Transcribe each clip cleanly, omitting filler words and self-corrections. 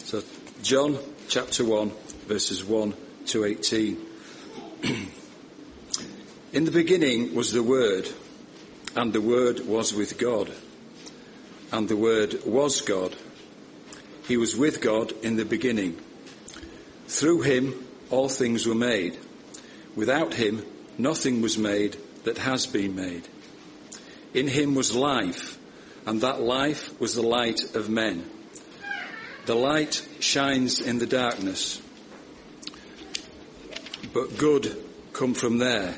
So, John chapter 1, verses 1 to 18. In the beginning was the Word, and the Word was with God, and the Word was God. He was with God in the beginning. Through him all things were made. Without him nothing was made that has been made. In him was life, and that life was the light of men. The light shines in the darkness, but good come from there.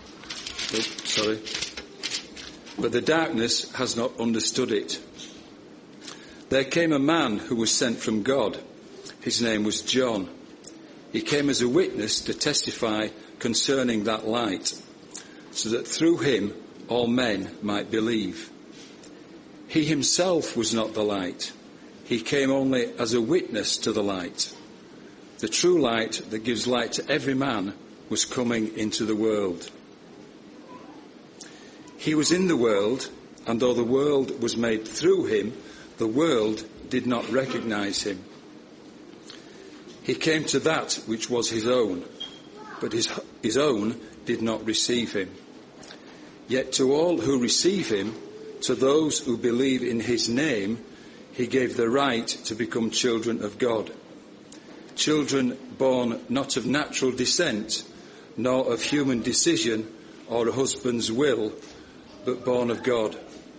But the darkness has not understood it. There came a man who was sent from God. His name was John. He came as a witness to testify concerning that light, so that through him all men might believe. He himself was not the light. He came only as a witness to the light. The true light that gives light to every man was coming into the world. He was in the world, and though the world was made through him, the world did not recognize him. He came to that which was his own, but his own did not receive him. Yet to all who receive him, to those who believe in his name, he gave the right to become children of God. Children born not of natural descent, nor of human decision or a husband's will, but born of God.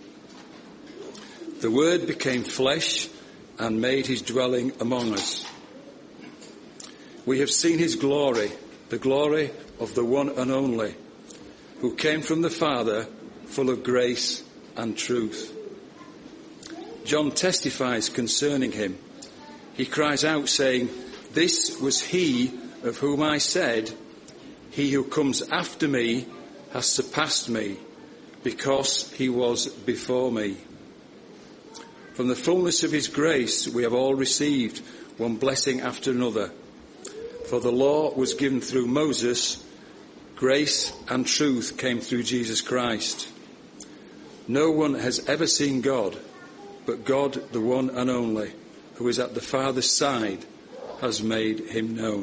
The Word became flesh and made his dwelling among us. We have seen his glory, the glory of the one and only, who came from the Father, full of grace and truth. John testifies concerning him. He cries out, saying, "This was he of whom I said, he who comes after me has surpassed me, because he was before me." From the fullness of his grace we have all received one blessing after another. For the law was given through Moses, grace and truth came through Jesus Christ. No one has ever seen God, but God, the one and only, who is at the Father's side, has made him known.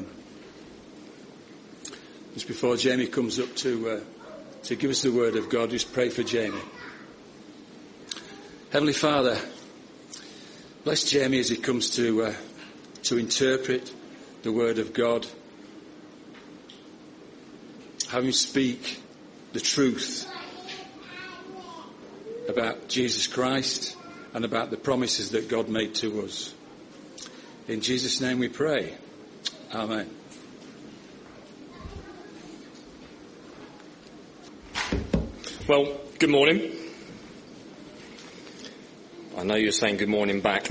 Just before Jamie comes up to give us the word of God, just pray for Jamie. Heavenly Father, bless Jamie as he comes to interpret the word of God. Have him speak the truth about Jesus Christ and about the promises that God made to us. In Jesus' name we pray. Amen. Well, good morning. I know you're saying good morning back.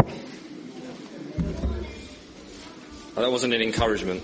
But that wasn't an encouragement.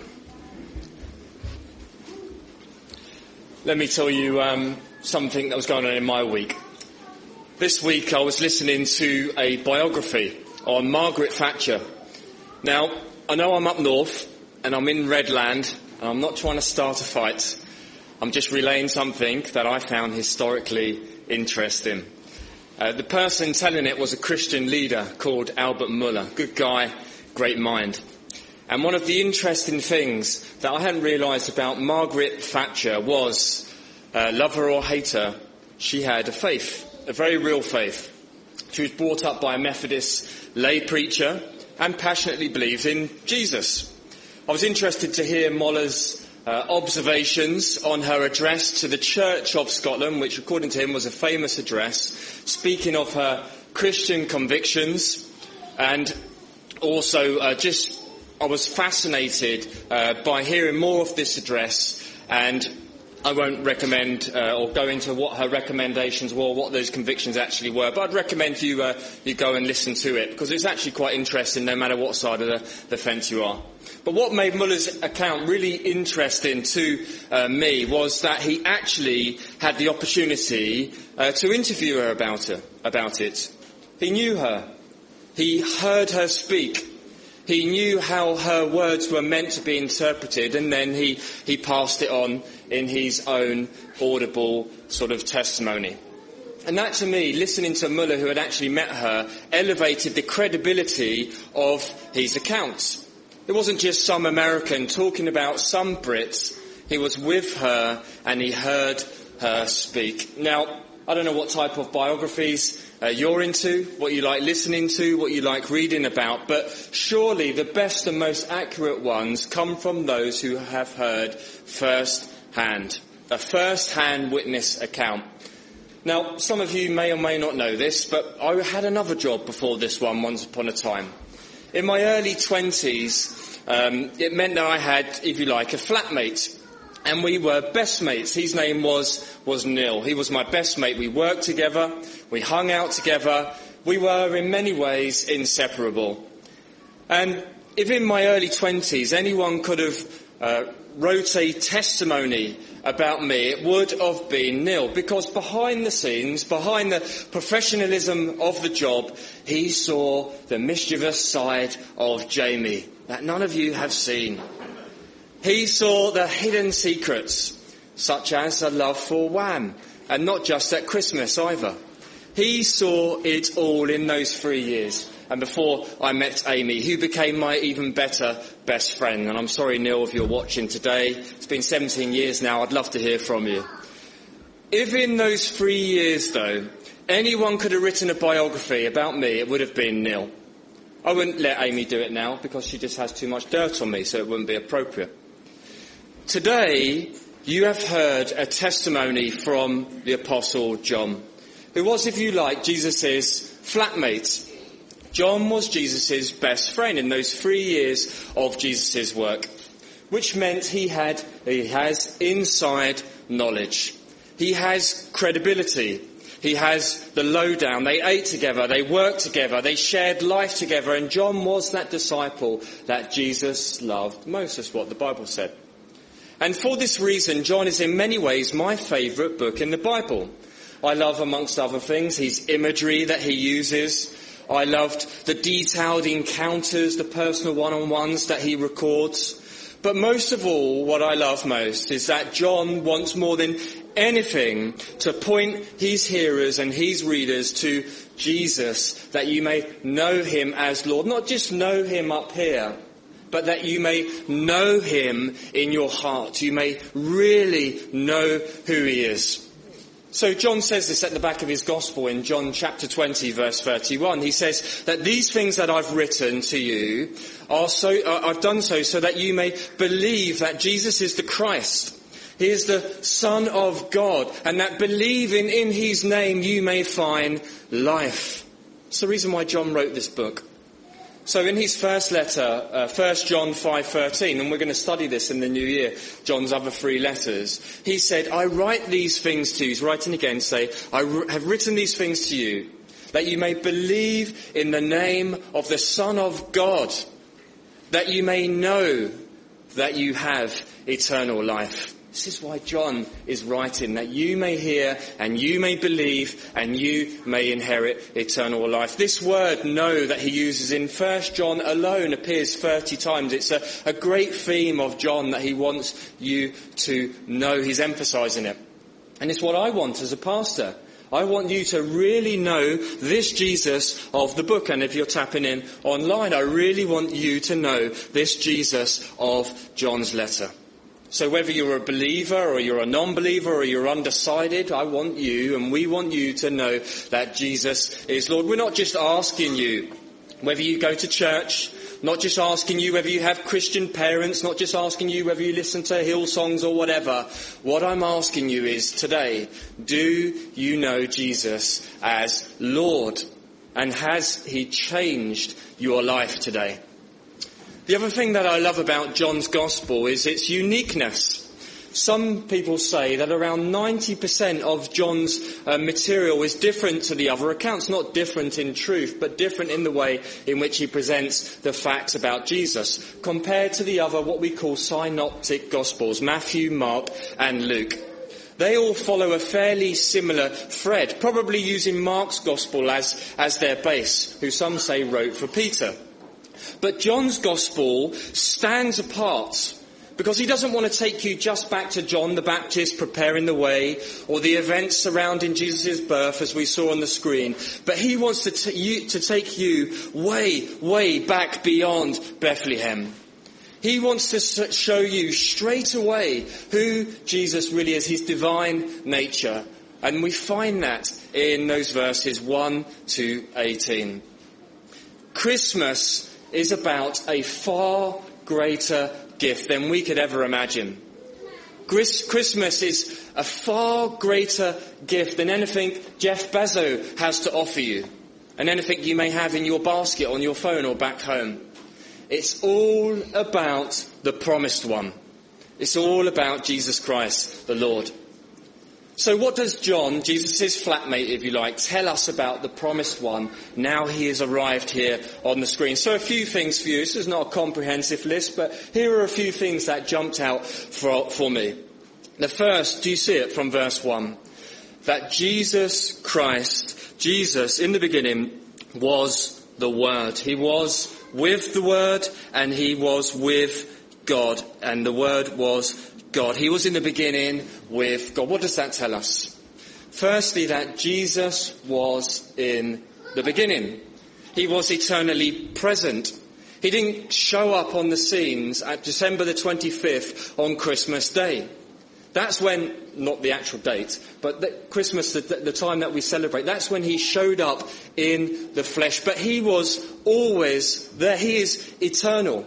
Let me tell you something that was going on in my week. This week I was listening to a biography on Margaret Thatcher. Now, I know I'm up north and I'm in Redland and I'm not trying to start a fight. I'm just relaying something that I found historically interesting. The person telling it was a Christian leader called Albert Muller. Good guy, great mind. And one of the interesting things that I hadn't realised about Margaret Thatcher was, love her or hate her, she had a faith, a very real faith. She was brought up by a Methodist lay preacher and passionately believed in Jesus. I was interested to hear Muller's observations on her address to the Church of Scotland, which according to him was a famous address, speaking of her Christian convictions, and also I was fascinated by hearing more of this address, and I won't recommend or go into what her recommendations were, what those convictions actually were, but I'd recommend you go and listen to it, because it's actually quite interesting no matter what side of the fence you are. But what made Muller's account really interesting to me was that he actually had the opportunity to interview her about it. He knew her. He heard her speak. He knew how her words were meant to be interpreted, and then he passed it on in his own audible sort of testimony. And that, to me, listening to Muller, who had actually met her, elevated the credibility of his accounts. It wasn't just some American talking about some Brits. He was with her and he heard her speak. Now, I don't know what type of biographies you're into, what you like listening to, what you like reading about, but surely the best and most accurate ones come from those who have heard first-hand, a first-hand witness account. Now, some of you may or may not know this, but I had another job before this one once upon a time. In my early 20s, it meant that I had, if you like, a flatmate. And we were best mates. His name was Neil. He was my best mate. We worked together. We hung out together. We were in many ways inseparable. And if in my early 20s anyone could have wrote a testimony about me, it would have been Neil. Because behind the scenes, behind the professionalism of the job, he saw the mischievous side of Jamie that none of you have seen. He saw the hidden secrets, such as a love for Wham, and not just at Christmas either. He saw it all in those 3 years. And before I met Amy, who became my even better best friend. And I'm sorry, Neil, if you're watching today. It's been 17 years now. I'd love to hear from you. If in those 3 years, though, anyone could have written a biography about me, it would have been Neil. I wouldn't let Amy do it now because she just has too much dirt on me, so it wouldn't be appropriate. Today, you have heard a testimony from the Apostle John, who was, if you like, Jesus' flatmate. John was Jesus' best friend in those 3 years of Jesus' work, which meant he has inside knowledge. He has credibility. He has the lowdown. They ate together. They worked together. They shared life together. And John was that disciple that Jesus loved most. That's what the Bible said. And for this reason, John is in many ways my favourite book in the Bible. I love, amongst other things, his imagery that he uses. I loved the detailed encounters, the personal one-on-ones that he records. But most of all, what I love most is that John wants more than anything to point his hearers and his readers to Jesus, that you may know him as Lord. Not just know him up here, but that you may know him in your heart. You may really know who he is. So John says this at the back of his gospel in John chapter 20, verse 31. He says that these things that I've written to you I've done so that you may believe that Jesus is the Christ. He is the Son of God, and that believing in his name you may find life. It's the reason why John wrote this book. So in his first letter, 1 John 5:13, and we're going to study this in the new year, John's other 3 letters, he said, I write these things to you. He's writing again, say, I have written these things to you, that you may believe in the name of the Son of God, that you may know that you have eternal life. This is why John is writing, that you may hear and you may believe and you may inherit eternal life. This word know that he uses in 1 John alone appears 30 times. It's a great theme of John that he wants you to know. He's emphasizing it. And it's what I want as a pastor. I want you to really know this Jesus of the book. And if you're tapping in online, I really want you to know this Jesus of John's letter. So whether you're a believer or you're a non-believer or you're undecided, I want you and we want you to know that Jesus is Lord. We're not just asking you whether you go to church, not just asking you whether you have Christian parents, not just asking you whether you listen to Hillsongs or whatever. What I'm asking you is today, do you know Jesus as Lord? And has he changed your life today? The other thing that I love about John's Gospel is its uniqueness. Some people say that around 90% of John's material is different to the other accounts. Not different in truth, but different in the way in which he presents the facts about Jesus, compared to the other, what we call synoptic Gospels, Matthew, Mark and Luke. They all follow a fairly similar thread, probably using Mark's Gospel as their base, who some say wrote for Peter. But John's Gospel stands apart Because he doesn't want to take you just back to John the Baptist preparing the way, or the events surrounding Jesus' birth as we saw on the screen. But he wants to take you way, way back beyond Bethlehem. He wants to show you straight away who Jesus really is, his divine nature. And we find that in those verses 1 to 18. Christmas is about a far greater gift than we could ever imagine. Christmas is a far greater gift than anything Jeff Bezos has to offer you, and anything you may have in your basket on your phone or back home. It's all about the promised one. It's all about Jesus Christ, the Lord. So what does John, Jesus' flatmate, if you like, tell us about the promised one now he has arrived here on the screen? So a few things for you. This is not a comprehensive list, but here are a few things that jumped out for me. The first, do you see it from verse 1? That Jesus Christ, Jesus in the beginning was the Word. He was with the Word and he was with God, and the Word was God. He was in the beginning with God. What does that tell us? Firstly, that Jesus was in the beginning. He was eternally present. He didn't show up on the scenes at December the 25th on Christmas Day. That's when, not the actual date, but Christmas, the time that we celebrate, that's when he showed up in the flesh. But he was always there. He is eternal.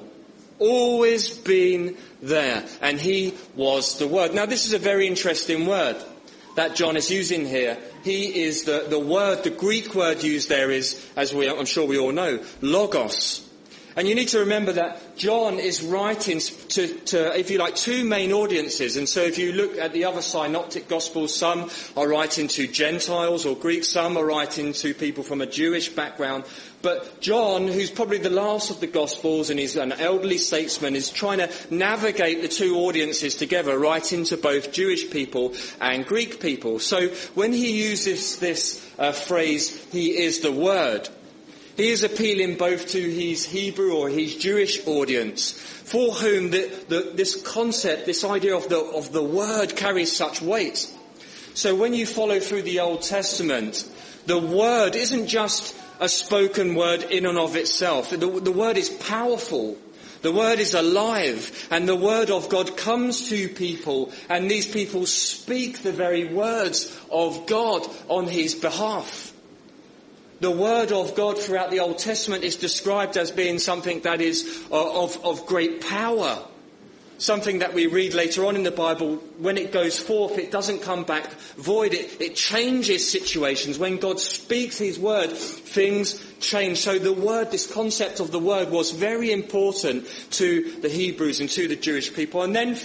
Always been there. And he was the Word. Now this is a very interesting word that John is using here. He is the word, the Greek word used there is, I'm sure we all know, logos. And you need to remember that John is writing to, if you like, two main audiences. And so if you look at the other synoptic gospels, some are writing to Gentiles or Greeks, some are writing to people from a Jewish background. But John, who's probably the last of the gospels and he's an elderly statesman, is trying to navigate the two audiences together, writing to both Jewish people and Greek people. So when he uses this phrase, he is the Word, he is appealing both to his Hebrew or his Jewish audience, for whom this concept, this idea of the Word carries such weight. So when you follow through the Old Testament, the Word isn't just a spoken word in and of itself. The Word is powerful. The Word is alive. And the Word of God comes to people, and these people speak the very words of God on his behalf. The Word of God throughout the Old Testament is described as being something that is of great power. Something that we read later on in the Bible, when it goes forth, it doesn't come back void. It changes situations. When God speaks his word, things change. So the Word, this concept of the Word, was very important to the Hebrews and to the Jewish people. And then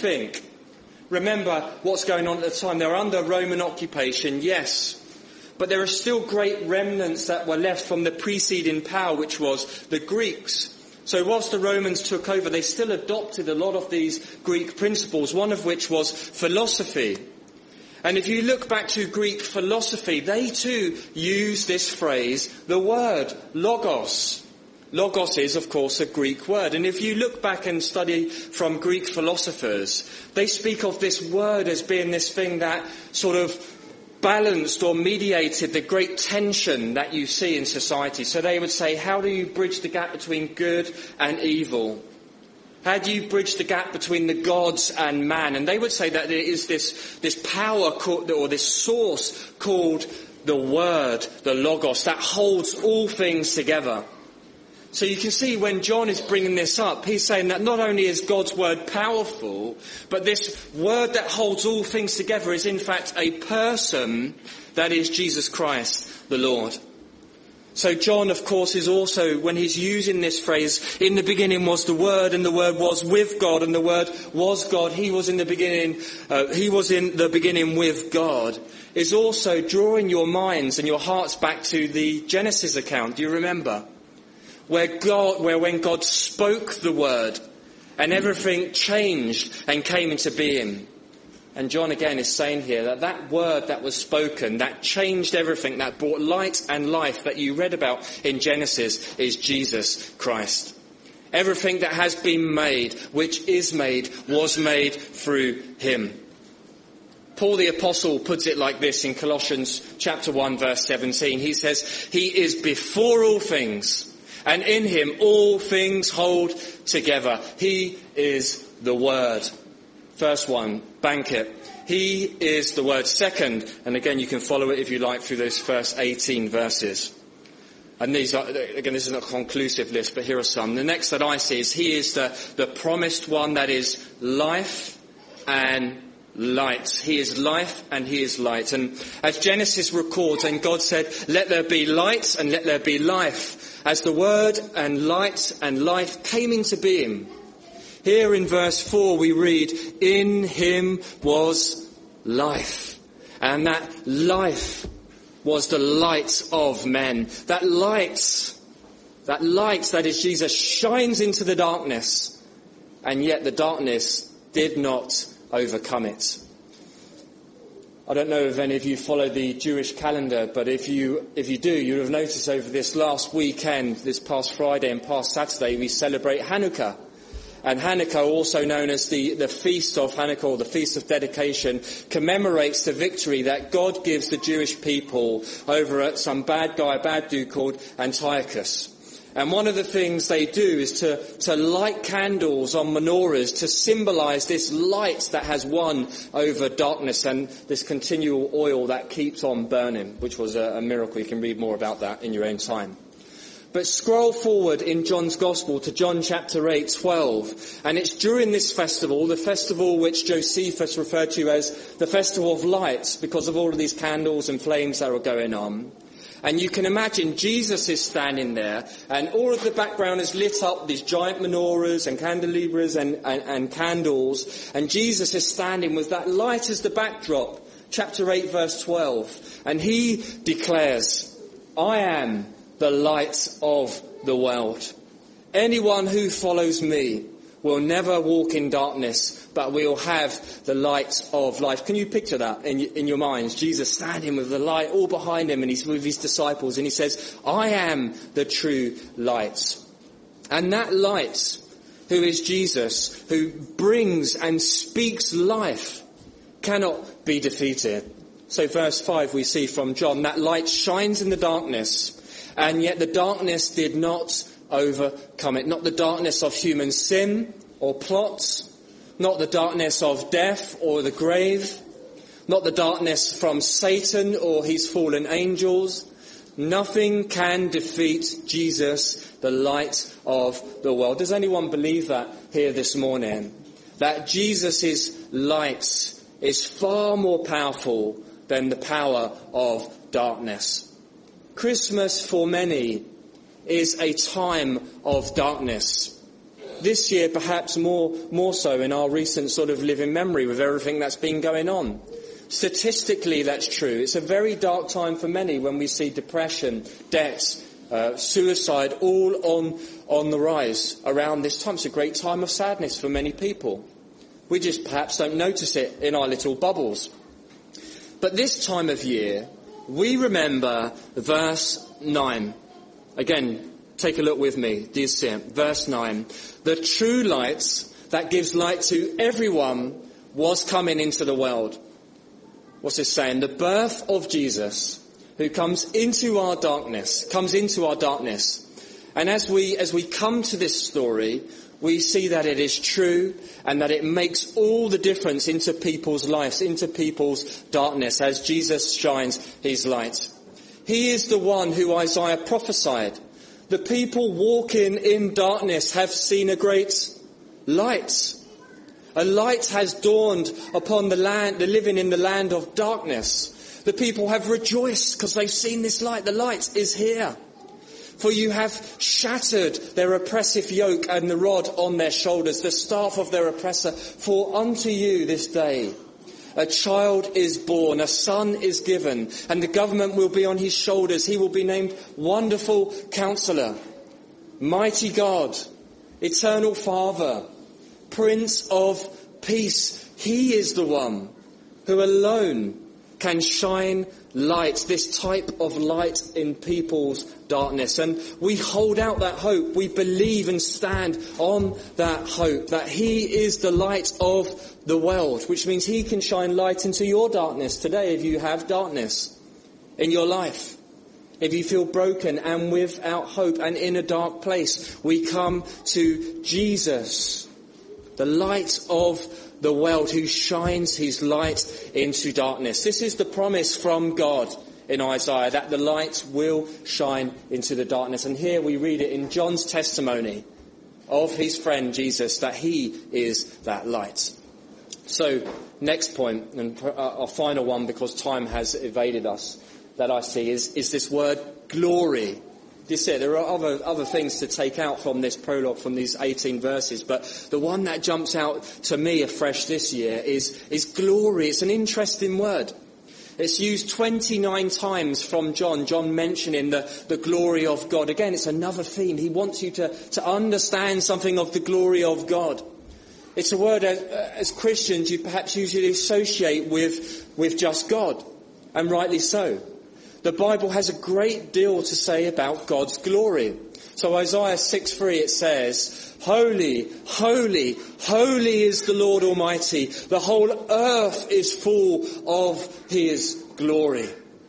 remember what's going on at the time. They're under Roman occupation, yes. But there are still great remnants that were left from the preceding power, which was the Greeks. So whilst the Romans took over, they still adopted a lot of these Greek principles, one of which was philosophy. And if you look back to Greek philosophy, they too use this phrase, the word, logos. Logos is, of course, a Greek word. And if you look back and study from Greek philosophers, they speak of this word as being this thing that sort of balanced or mediated the great tension that you see in society. So they would say, how do you bridge the gap between good and evil? How do you bridge the gap between the gods and man? And they would say that there is this power or this source called the Word, the Logos, that holds all things together. So you can see when John is bringing this up, he's saying that not only is God's Word powerful, but this Word that holds all things together is in fact a person, that is Jesus Christ, the Lord. So John, of course, is also, when he's using this phrase, in the beginning was the Word, and the Word was with God, and the Word was God. He was in the beginning with God, is also drawing your minds and your hearts back to the Genesis account. Do you remember? Where when God spoke the word and everything changed and came into being. And John again is saying here that word that was spoken, that changed everything, that brought light and life that you read about in Genesis, is Jesus Christ. Everything that has been made, which is made, was made through him. Paul the Apostle puts it like this in Colossians chapter 1 verse 17. He says, he is before all things, and in him all things hold together. He is the Word. First one, banquet. He is the Word. Second, and again you can follow it if you like through those first 18 verses. And these are, again, this is not a conclusive list, but here are some. The next that I see is he is the promised one that is life and light. He is life and he is light. And as Genesis records, and God said, let there be light and let there be life. As the word and life came into being. Here in verse 4 we read, in him was life. And that life was the light of men. That light that is Jesus shines into the darkness, and yet the darkness did not overcome it. I don't know if any of you follow the Jewish calendar, but if you do, you'll have noticed over this last weekend, this past Friday and past Saturday, we celebrate Hanukkah. And Hanukkah, also known as the Feast of Hanukkah, or the Feast of Dedication, commemorates the victory that God gives the Jewish people over at some bad dude called Antiochus. And one of the things they do is to light candles on menorahs to symbolise this light that has won over darkness, and this continual oil that keeps on burning, which was a miracle. You can read more about that in your own time. But scroll forward in John's Gospel to John chapter 8:12, and it's during this festival, the festival which Josephus referred to as the Festival of Lights, because of all of these candles and flames that were going on. And you can imagine Jesus is standing there, and all of the background is lit up, these giant menorahs and candelabras and candles, and Jesus is standing with that light as the backdrop. Chapter 8 verse 12, and he declares, I am the light of the world. Anyone who follows me will never walk in darkness, but will have the light of life. Can you picture that in your minds? Jesus standing with the light all behind him, and he's with his disciples, and he says, I am the true light. And that light, who is Jesus, who brings and speaks life, cannot be defeated. So verse 5 we see from John, that light shines in the darkness, and yet the darkness did not overcome it. Not the darkness of human sin or plots, not the darkness of death or the grave, not the darkness from Satan or his fallen angels. Nothing can defeat Jesus, the light of the world. Does anyone believe that here this morning? That Jesus' light is far more powerful than the power of darkness. Christmas for many is a time of darkness. This year perhaps more so in our recent sort of living memory with everything that's been going on. Statistically that's true. It's a very dark time for many when we see depression, debts, suicide all on the rise around this time. It's a great time of sadness for many people. We just perhaps don't notice it in our little bubbles. But this time of year, we remember verse 9. Again, take a look with me. Do you see it? Verse 9. The true light that gives light to everyone was coming into the world. What's it saying? The birth of Jesus, who comes into our darkness. And as we come to this story, we see that it is true and that it makes all the difference into people's lives, into people's darkness, as Jesus shines his light. He is the one who Isaiah prophesied. The people walking in darkness have seen a great light. A light has dawned upon the land, the living in the land of darkness. The people have rejoiced because they've seen this light. The light is here. For you have shattered their oppressive yoke and the rod on their shoulders, the staff of their oppressor. For unto you this day a child is born, a son is given, and the government will be on his shoulders. He will be named Wonderful Counselor, Mighty God, Eternal Father, Prince of Peace. He is the one who alone can shine light, this type of light in people's darkness. And we hold out that hope. We believe and stand on that hope that he is the light of the world, which means he can shine light into your darkness today if you have darkness in your life. If you feel broken and without hope and in a dark place, we come to Jesus, the light of the world, who shines his light into darkness. This is the promise from God in Isaiah, that the light will shine into the darkness. And here we read it in John's testimony of his friend Jesus, that he is that light. So, next point, and our final one, because time has evaded us, that I see is this word glory. You see, there are other things to take out from this prologue, from these 18 verses, but the one that jumps out to me afresh this year is glory. It's an interesting word. It's used 29 times from John mentioning the glory of God. Again, it's another theme. He wants you to understand something of the glory of God. It's a word as Christians you perhaps usually associate with just God, and rightly so. The Bible has a great deal to say about God's glory. So Isaiah 6:3, it says, "Holy, holy, holy is the Lord Almighty. The whole earth is full of his glory."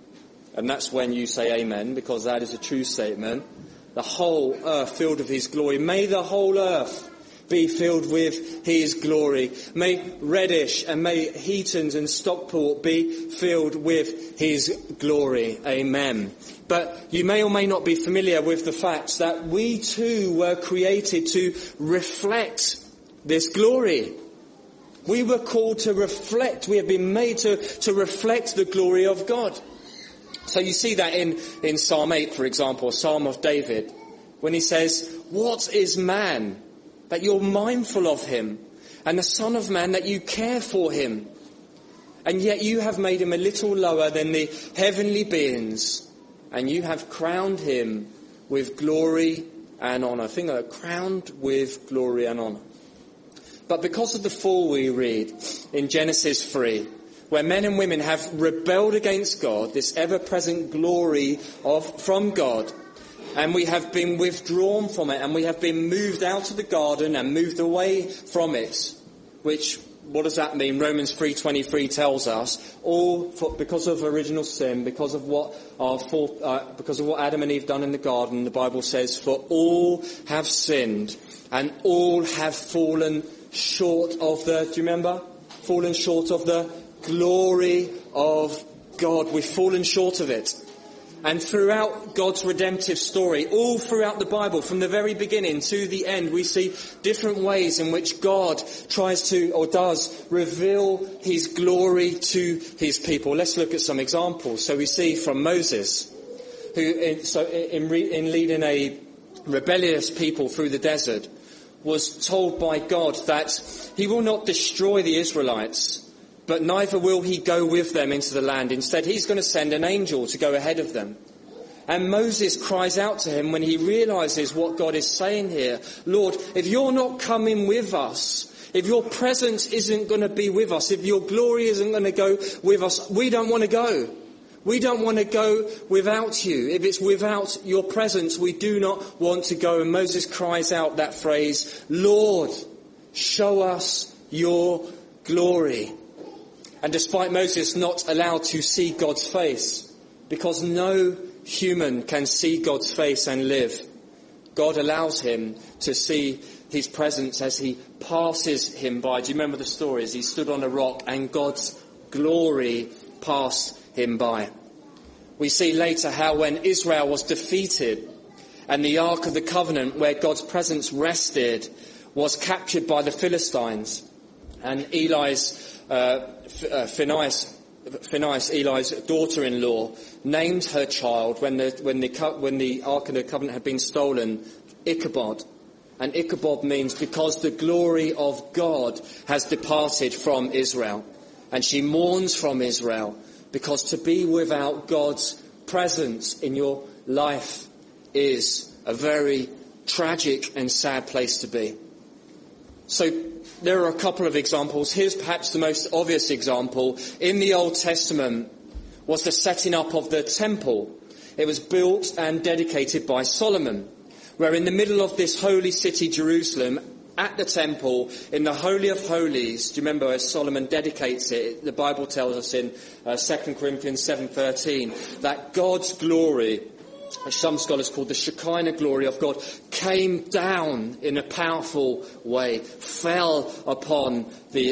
And that's when you say amen, because that is a true statement. The whole earth filled with his glory. May the whole earth be filled with his glory. May Reddish and may Heaton and Stockport be filled with his glory. Amen. But you may or may not be familiar with the fact that we too were created to reflect this glory. We were called to reflect. We have been made to reflect the glory of God. So you see that in Psalm 8, for example, a Psalm of David, when he says, "What is man that you're mindful of him, and the Son of Man that you care for him? And yet you have made him a little lower than the heavenly beings, and you have crowned him with glory and honour." Think of it, crowned with glory and honour. But because of the fall we read in Genesis 3, where men and women have rebelled against God, this ever-present glory from God, and we have been withdrawn from it, and we have been moved out of the garden and moved away from it. Which, what does that mean? Romans 3:23 tells us, because of original sin, because of what Adam and Eve done in the garden, the Bible says, "For all have sinned, and all have fallen short of the," do you remember? Fallen short of the glory of God. We've fallen short of it. And throughout God's redemptive story, all throughout the Bible, from the very beginning to the end, we see different ways in which God tries to, or does, reveal his glory to his people. Let's look at some examples. So we see from Moses, who, in leading a rebellious people through the desert, was told by God that he will not destroy the Israelites, but neither will he go with them into the land. Instead, he's going to send an angel to go ahead of them. And Moses cries out to him when he realizes what God is saying here. "Lord, if you're not coming with us, if your presence isn't going to be with us, if your glory isn't going to go with us, we don't want to go. We don't want to go without you. If it's without your presence, we do not want to go." And Moses cries out that phrase, "Lord, show us your glory." And despite Moses not allowed to see God's face, because no human can see God's face and live, God allows him to see his presence as he passes him by. Do you remember the story? As he stood on a rock and God's glory passed him by. We see later how when Israel was defeated and the Ark of the Covenant, where God's presence rested, was captured by the Philistines, and Phinehas, Eli's daughter-in-law, named her child when the Ark of the Covenant had been stolen, Ichabod. And Ichabod means because the glory of God has departed from Israel. And she mourns from Israel, because to be without God's presence in your life is a very tragic and sad place to be. So there are a couple of examples. Here's perhaps the most obvious example. In the Old Testament, was the setting up of the temple. It was built and dedicated by Solomon, where in the middle of this holy city, Jerusalem, at the temple, in the Holy of Holies, do you remember as Solomon dedicates it, the Bible tells us in 2 Corinthians 7:13, that God's glory, as some scholars call the Shekinah glory of God, came down in a powerful way, fell upon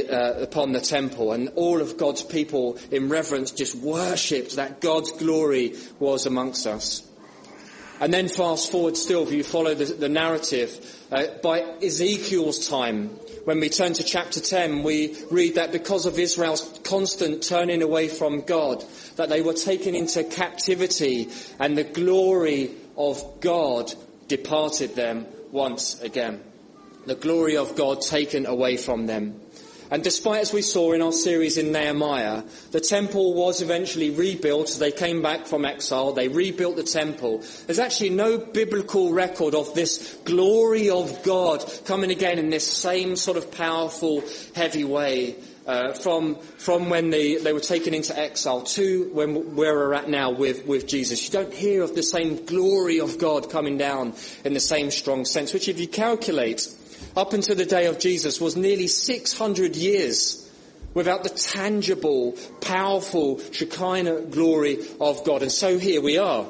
the temple, and all of God's people in reverence just worshipped that God's glory was amongst us. And then fast forward still, if you follow the narrative, by Ezekiel's time, when we turn to chapter 10, we read that because of Israel's constant turning away from God, that they were taken into captivity and the glory of God departed them once again. The glory of God taken away from them. And despite, as we saw in our series in Nehemiah, the temple was eventually rebuilt. They came back from exile. They rebuilt the temple. There's actually no biblical record of this glory of God coming again in this same sort of powerful, heavy way from when they were taken into exile to where we're at now with Jesus. You don't hear of the same glory of God coming down in the same strong sense, which if you calculate, up until the day of Jesus was nearly 600 years without the tangible, powerful Shekinah glory of God. And so here we are.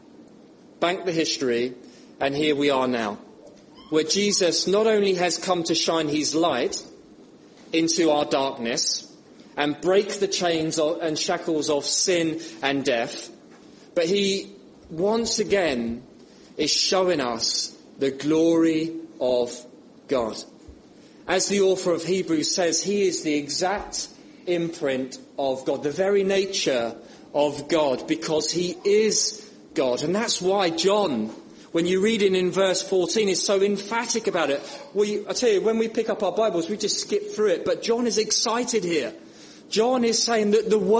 Bank the history, and here we are now, where Jesus not only has come to shine his light into our darkness and break the chains and shackles of sin and death, but he once again is showing us the glory of God. As the author of Hebrews says, he is the exact imprint of God, the very nature of God, because he is God. And that's why John, when you read it in verse 14, is so emphatic about it. I tell you, when we pick up our Bibles, we just skip through it, but John is excited here. John is saying that the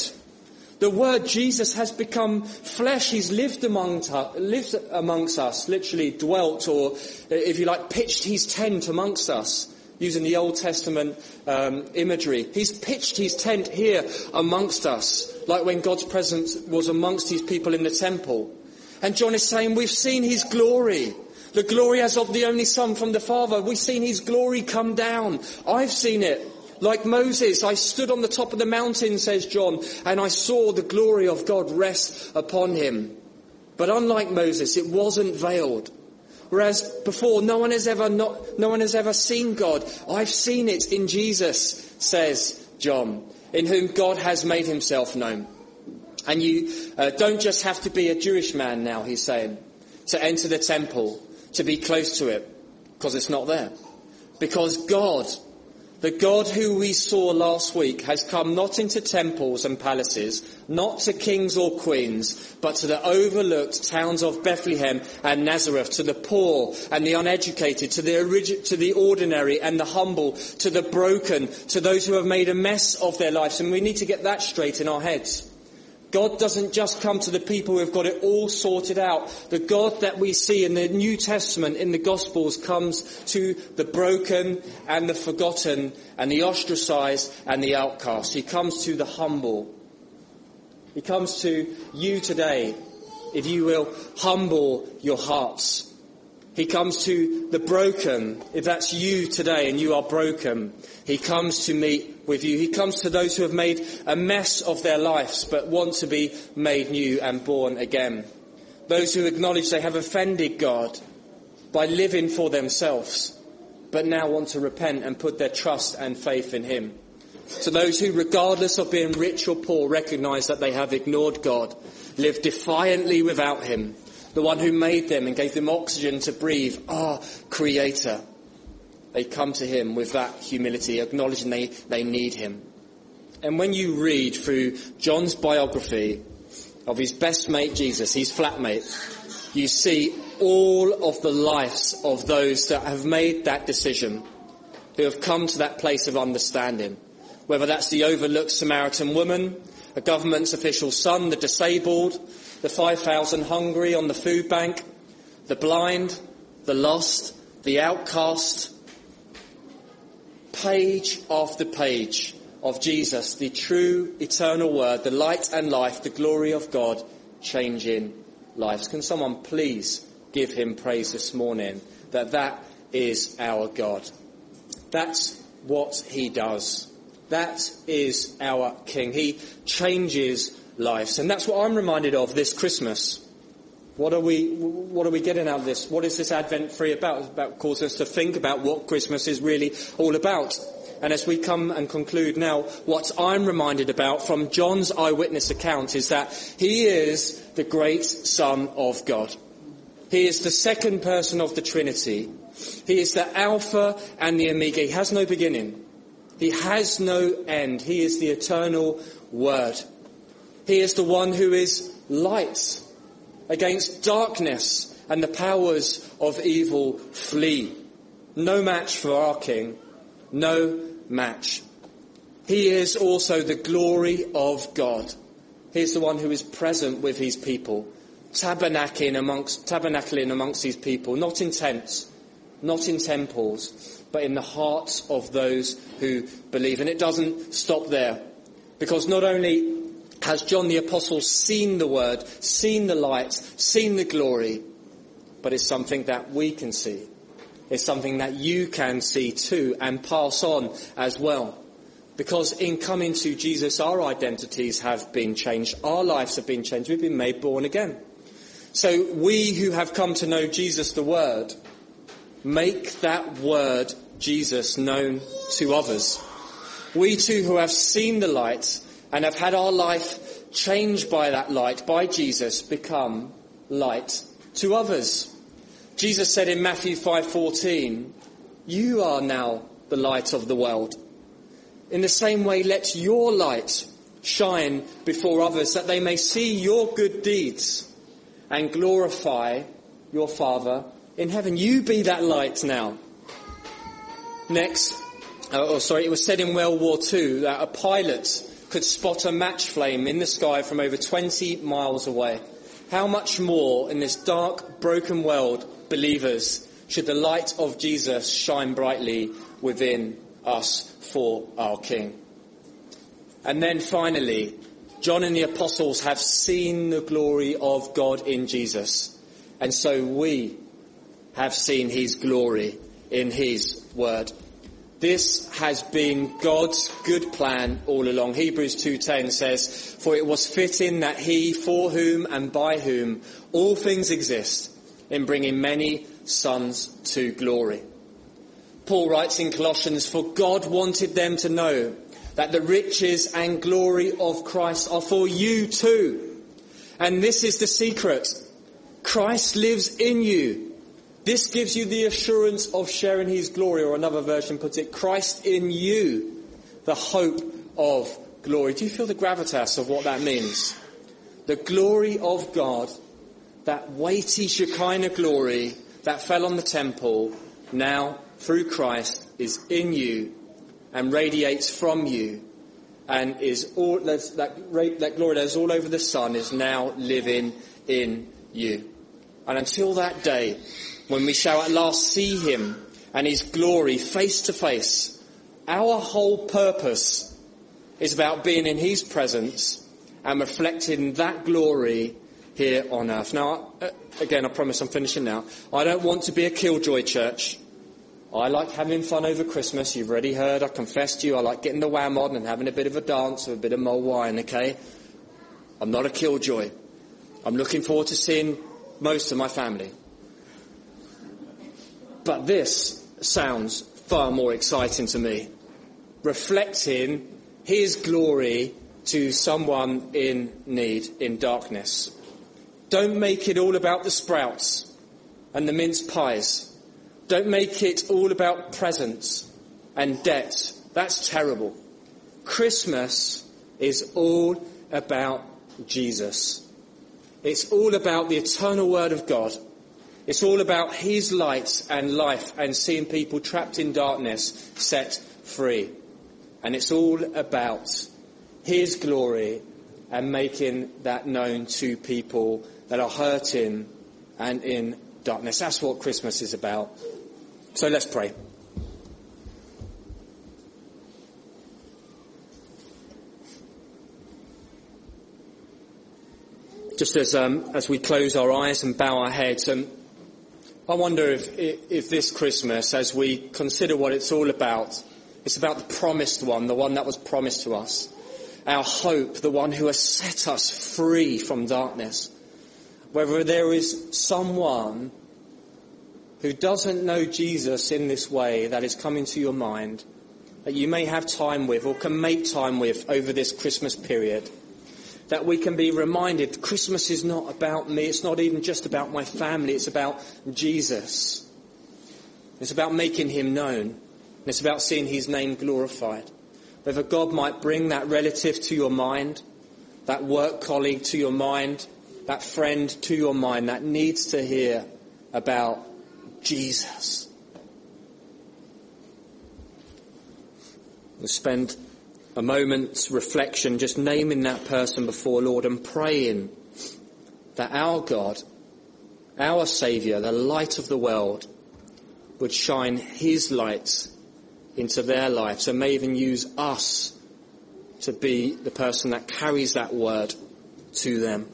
Word Jesus has become flesh. He's lived amongst us, literally dwelt, or if you like, pitched his tent amongst us, using the Old Testament imagery. He's pitched his tent here amongst us, like when God's presence was amongst his people in the temple. And John is saying, we've seen his glory. The glory as of the only Son from the Father. We've seen his glory come down. I've seen it. Like Moses, I stood on the top of the mountain, says John, and I saw the glory of God rest upon him. But unlike Moses, it wasn't veiled. Whereas before, no one has ever seen God. I've seen it in Jesus, says John, in whom God has made himself known. And you don't just have to be a Jewish man now, he's saying, to enter the temple, to be close to it, because it's not there. Because God, the God who we saw last week, has come not into temples and palaces, not to kings or queens, but to the overlooked towns of Bethlehem and Nazareth, to the poor and the uneducated, to the ordinary and the humble, to the broken, to those who have made a mess of their lives. And we need to get that straight in our heads. God doesn't just come to the people who have got it all sorted out. The God that we see in the New Testament, in the Gospels, comes to the broken and the forgotten and the ostracized and the outcast. He comes to the humble. He comes to you today, if you will, humble your hearts. He comes to the broken, if that's you today and you are broken. He comes to meet with you. He comes to those who have made a mess of their lives but want to be made new and born again. Those who acknowledge they have offended God by living for themselves but now want to repent and put their trust and faith in him. To those who, regardless of being rich or poor, recognise that they have ignored God, live defiantly without him, the one who made them and gave them oxygen to breathe, our Creator. They come to him with that humility, acknowledging they need him. And when you read through John's biography of his best mate Jesus, his flatmate, you see all of the lives of those that have made that decision, who have come to that place of understanding. Whether that's the overlooked Samaritan woman, a government official's son, the disabled, the 5,000 hungry on the food bank, the blind, the lost, the outcast. Page after page of Jesus, the true eternal word, the light and life, the glory of God, changing lives. Can someone please give him praise this morning that is our God? That's what he does. That is our King. He changes lives. And that's what I'm reminded of this Christmas. What are we getting out of this? What is this Advent free about? It's about causing us to think about what Christmas is really all about. And as we come and conclude now, what I'm reminded about from John's eyewitness account is that he is the great Son of God. He is the second person of the Trinity. He is the Alpha and the Omega. He has no beginning. He has no end. He is the eternal Word. He is the one who is light. Against darkness and the powers of evil flee. No match for our King. No match. He is also the glory of God. He is the one who is present with his people, tabernacling amongst his people, not in tents, not in temples, but in the hearts of those who believe. And it doesn't stop there, because not only has John the Apostle seen the word, seen the light, seen the glory, but it's something that we can see. It's something that you can see too and pass on as well. Because in coming to Jesus, our identities have been changed. Our lives have been changed. We've been made born again. So we who have come to know Jesus the Word, make that word, Jesus, known to others. We too who have seen the light and have had our life changed by that light, by Jesus, become light to others. Jesus said in Matthew 5:14, "You are now the light of the world. In the same way, let your light shine before others, that they may see your good deeds and glorify your Father in heaven." You be that light now. Next, it was said in World War II that a pilot could spot a match flame in the sky from over 20 miles away. How much more in this dark, broken world, believers, should the light of Jesus shine brightly within us for our King? And then finally, John and the apostles have seen the glory of God in Jesus. And so we have seen his glory in his word. This has been God's good plan all along. Hebrews 2:10 says, "For it was fitting that he, for whom and by whom all things exist, in bringing many sons to glory." Paul writes in Colossians, "For God wanted them to know that the riches and glory of Christ are for you too. And this is the secret. Christ lives in you. This gives you the assurance of sharing his glory," or another version puts it, "Christ in you, the hope of glory." Do you feel the gravitas of what that means? The glory of God, that weighty Shekinah glory that fell on the temple, now through Christ is in you and radiates from you, and is all that glory that is all over the sun is now living in you. And until that day, when we shall at last see him and his glory face to face, our whole purpose is about being in his presence and reflecting that glory here on earth. Now, again, I promise I'm finishing now. I don't want to be a killjoy church. I like having fun over Christmas. You've already heard, I confessed to you, I like getting the wham on and having a bit of a dance with a bit of mulled wine, okay? I'm not a killjoy. I'm looking forward to seeing most of my family. But this sounds far more exciting to me. Reflecting his glory to someone in need, in darkness. Don't make it all about the sprouts and the mince pies. Don't make it all about presents and debt. That's terrible. Christmas is all about Jesus. It's all about the eternal Word of God. It's all about his light and life and seeing people trapped in darkness set free. And it's all about his glory and making that known to people that are hurting and in darkness. That's what Christmas is about. So let's pray. just as we close our eyes and bow our heads, I wonder if this Christmas, as we consider what it's all about, it's about the promised one, the one that was promised to us, our hope, the one who has set us free from darkness. Whether there is someone who doesn't know Jesus in this way that is coming to your mind, that you may have time with or can make time with over this Christmas period, that we can be reminded Christmas is not about me, it's not even just about my family, it's about Jesus. It's about making him known. It's about seeing his name glorified. Whether God might bring that relative to your mind, that work colleague to your mind, that friend to your mind that needs to hear about Jesus. We'll spend a moment's reflection just naming that person before Lord and praying that our God, our Saviour, the light of the world, would shine his light into their lives and may even use us to be the person that carries that word to them.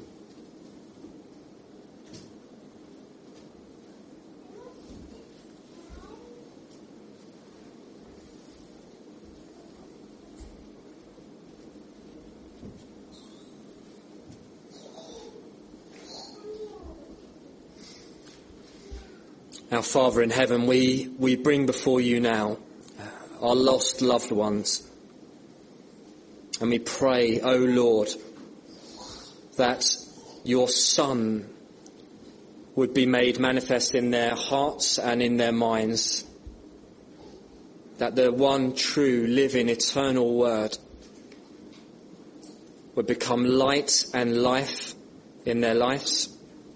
Our Father in heaven, we bring before you now our lost loved ones. And we pray, O Lord, that your Son would be made manifest in their hearts and in their minds. That the one true, living, eternal Word would become light and life in their lives.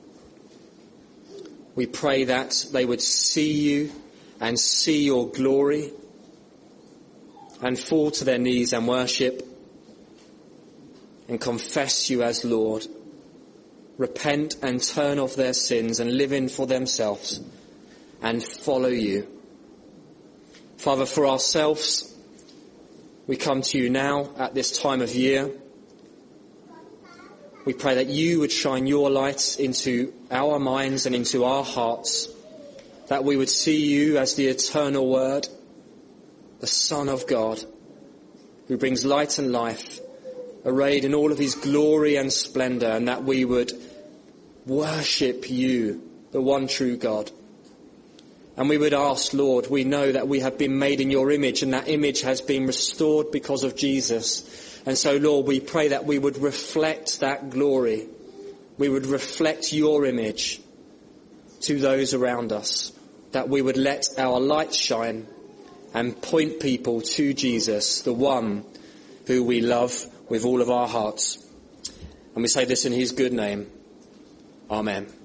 We pray that they would see you and see your glory and fall to their knees and worship and confess you as Lord. Repent and turn off their sins and live in for themselves and follow you. Father, for ourselves, we come to you now at this time of year. We pray that you would shine your light into our minds and into our hearts, that we would see you as the eternal Word, the Son of God, who brings light and life, arrayed in all of his glory and splendour, and that we would worship you, the one true God. And we would ask, Lord, we know that we have been made in your image, and that image has been restored because of Jesus. And so, Lord, we pray that we would reflect that glory. We would reflect your image to those around us. That we would let our light shine and point people to Jesus, the one who we love with all of our hearts. And we say this in his good name. Amen.